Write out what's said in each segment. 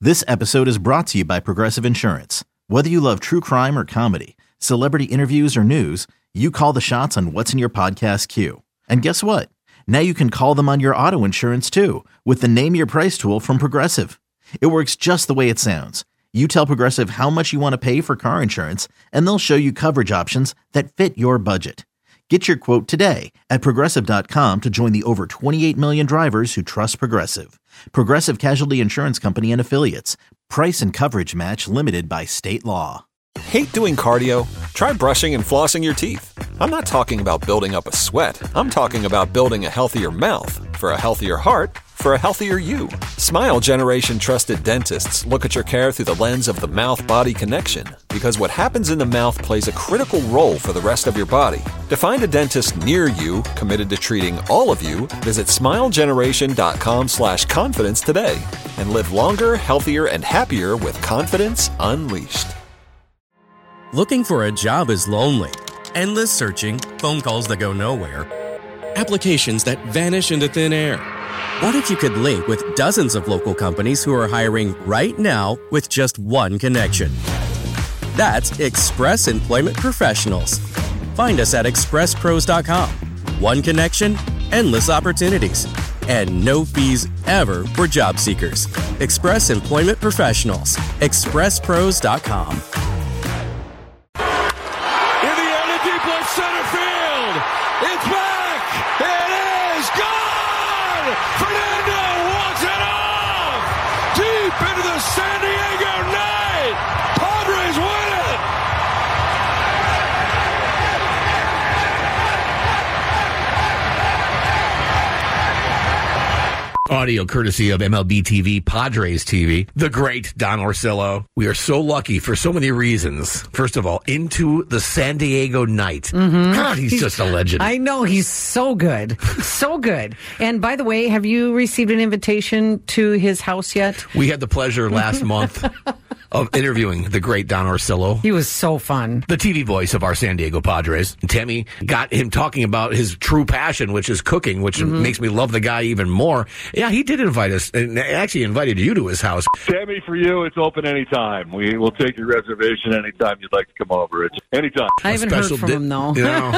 This episode is brought to you by Progressive Insurance. Whether you love true crime or comedy, celebrity interviews or news, you call the shots on what's in your podcast queue. And guess what? Now you can call them on your auto insurance too with the Name Your Price tool from Progressive. It works just the way it sounds. You tell Progressive how much you want to pay for car insurance, and they'll show you coverage options that fit your budget. Get your quote today at Progressive.com to join the over 28 million drivers who trust Progressive. Progressive Casualty Insurance Company and Affiliates. Price and coverage match limited by state law. Hate doing cardio? Try brushing and flossing your teeth. I'm not talking about building up a sweat. I'm talking about building a healthier mouth for a healthier heart for a healthier you. Smile Generation trusted dentists look at your care through the lens of the mouth-body connection, because what happens in the mouth plays a critical role for the rest of your body. To find a dentist near you committed to treating all of you, visit smilegeneration.com/confidence today and live longer, healthier, and happier with confidence unleashed. Looking for a job is lonely. Endless searching, phone calls that go nowhere, applications that vanish into thin air. What if you could link with dozens of local companies who are hiring right now with just one connection? That's Express Employment Professionals. Find us at expresspros.com. One connection, endless opportunities, and no fees ever for job seekers. Express Employment Professionals. expresspros.com. Center field. It's back. It is gone. Fernando walks it off. Deep into the San Diego night. Padres win it. Audio courtesy of MLB TV, Padres TV, the great Don Orsillo. We are so lucky for so many reasons. First of all, into the San Diego night. God, he's just a legend. I know, he's so good. So good. And by the way, have you received an invitation to his house yet? We had the pleasure last month of interviewing the great Don Orsillo. He was so fun. The TV voice of our San Diego Padres. And Tammy got him talking about his true passion, which is cooking, which makes me love the guy even more. Yeah, he did invite us, and actually invited you to his house. Tammy, for you, it's open anytime. We will take your reservation anytime you'd like to come over. It's anytime. I haven't heard from him, though. You know,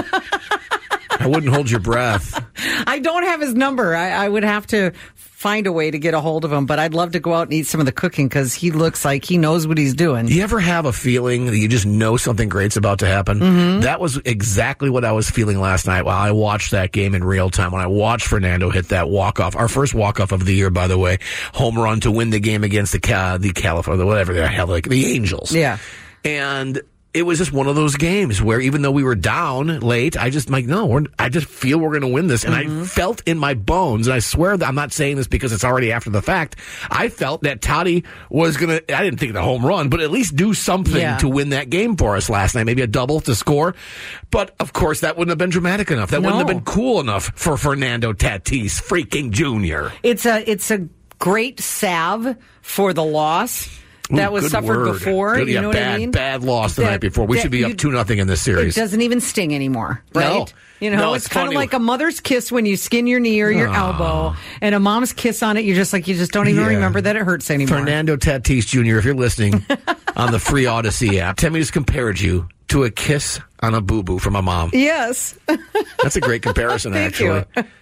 I wouldn't hold your breath. I don't have his number. I would have to find a way to get a hold of him, but I'd love to go out and eat some of the cooking because he looks like he knows what he's doing. You ever have a feeling that you just know something great's about to happen? That was exactly what I was feeling last night while I watched that game in real time. When I watched Fernando hit that walk-off, our first walk-off of the year, by the way, home run to win the game against the California, whatever the hell, like the Angels. Yeah. And it was just one of those games where even though we were down late, I just I just feel we're going to win this. And I felt in my bones, and I swear that I'm not saying this because it's already after the fact, I felt that Toddy was going to, I didn't think the home run, but at least do something to win that game for us last night. Maybe a double to score. But, of course, that wouldn't have been dramatic enough. That wouldn't have been cool enough for Fernando Tatis freaking Jr. It's a great salve for the loss that was suffered before. Good, you know what I mean? Bad loss the night before. We should be up 2-0 in this series. It doesn't even sting anymore, right? No. You know, it's kind of like a mother's kiss when you skin your knee or your elbow, and a mom's kiss on it. You just don't even remember that it hurts anymore. Fernando Tatis Jr., if you're listening on the free Odyssey app, Tammy just compared you to a kiss on a boo-boo from a mom. Yes. That's a great comparison, actually.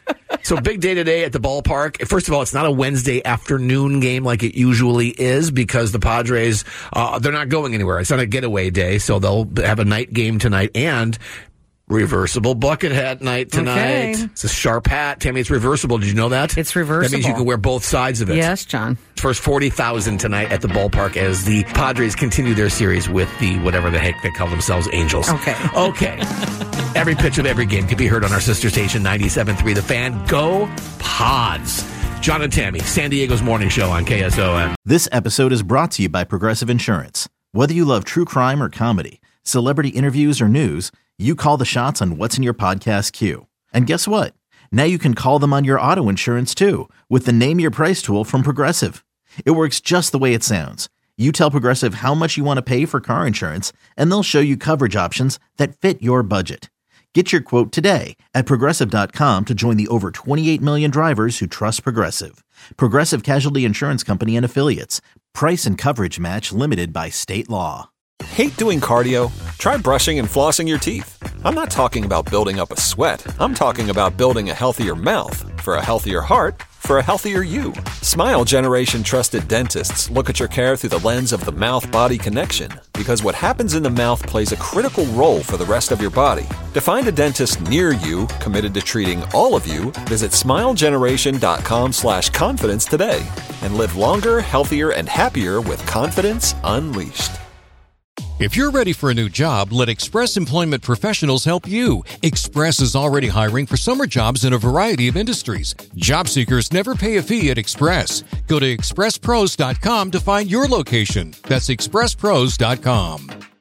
So big day today at the ballpark. First of all, it's not a Wednesday afternoon game like it usually is because the Padres, they're not going anywhere. It's not a getaway day, so they'll have a night game tonight and reversible bucket hat night tonight. Okay. It's a sharp hat. Tammy, it's reversible. Did you know that? It's reversible. That means you can wear both sides of it. Yes, John. First 40,000 tonight at the ballpark as the Padres continue their series with the whatever the heck they call themselves, Angels. Okay. Every pitch of every game can be heard on our sister station, 97.3 The Fan. Go Pods. John and Tammy, San Diego's morning show on KSON. This episode is brought to you by Progressive Insurance. Whether you love true crime or comedy, celebrity interviews or news, you call the shots on what's in your podcast queue. And guess what? Now you can call them on your auto insurance too with the Name Your Price tool from Progressive. It works just the way it sounds. You tell Progressive how much you want to pay for car insurance, and they'll show you coverage options that fit your budget. Get your quote today at Progressive.com to join the over 28 million drivers who trust Progressive. Progressive Casualty Insurance Company and Affiliates. Price and coverage match limited by state law. Hate doing cardio? Try brushing and flossing your teeth. I'm not talking about building up a sweat. I'm talking about building a healthier mouth. For a healthier heart, for a healthier you. Smile Generation trusted dentists look at your care through the lens of the mouth-body connection, because what happens in the mouth plays a critical role for the rest of your body. To find a dentist near you committed to treating all of you, visit smilegeneration.com/confidence today and live longer, healthier, and happier with confidence unleashed. If you're ready for a new job, let Express Employment Professionals help you. Express is already hiring for summer jobs in a variety of industries. Job seekers never pay a fee at Express. Go to expresspros.com to find your location. That's expresspros.com.